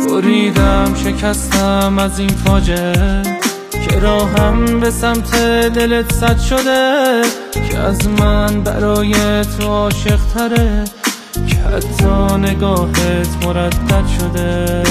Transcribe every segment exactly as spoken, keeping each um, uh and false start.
بریدم شکستم از این فاجعه که راهم به سمت دلت سد شده، که از من برای تو عاشق تره، که حتی نگاهت مردد شده.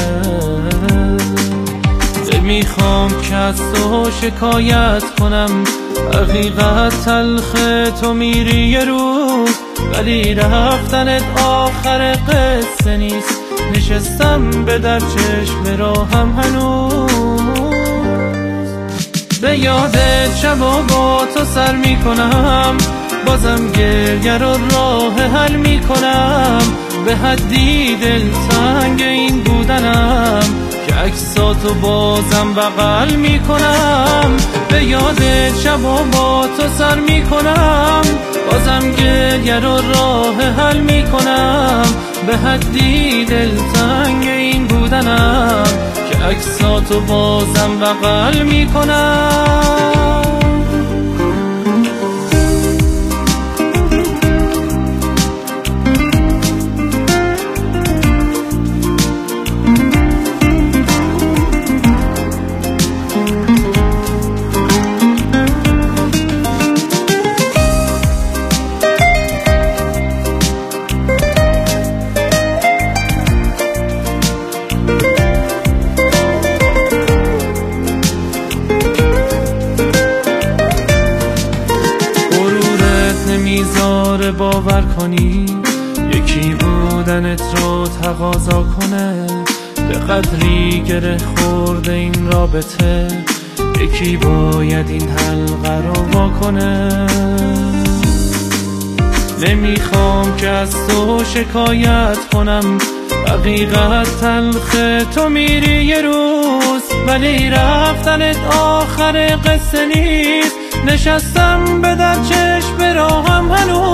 نمیخوام که از تو شکایت کنم، حقیقت تلخه تو میری یه روز، ولی رفتنت آخر قصه نیست. نشستم به در چشم راهم هنوز، به یادت شب و با تو سر میکنم، بازم گریه رو راه حل میکنم. به حدی دلتنگ این بودنم که عکساتو بازم بغل میکنم. به یادت شب و با تو سر میکنم، بازم گریه رو راه حل میکنم. به حدی دلتنگ این بودنم که عکساتو بازم بغل میکنم. نمیذاره باور کنی یکی بودنت رو تقاضا کنه، به قدری گره خورده این رابطه، یکی باید این حلقه رو واکنه. نمیخوام که از تو شکایت کنم، حقیقت تلخه تو میری یه روز، ولی رفتنت آخر قصه نیست. نشستم به در چشم راهم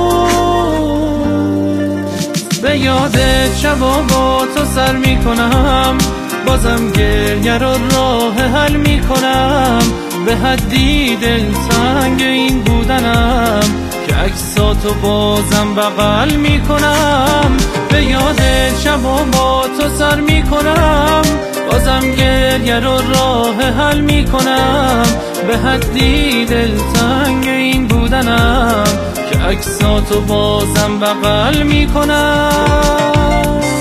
هنوز، به یادت شب و با تو سر میکنم، بازم گریه رو راه حل میکنم. به حدی دلتنگ این بودنم که عکساتو بازم بغل میکنم. به یادت شب و با تو سر میکنم، بازم گریه رو راه حل میکنم. به حدی دلتنگ این بودنم که عکساتو بازم بغل میکنم.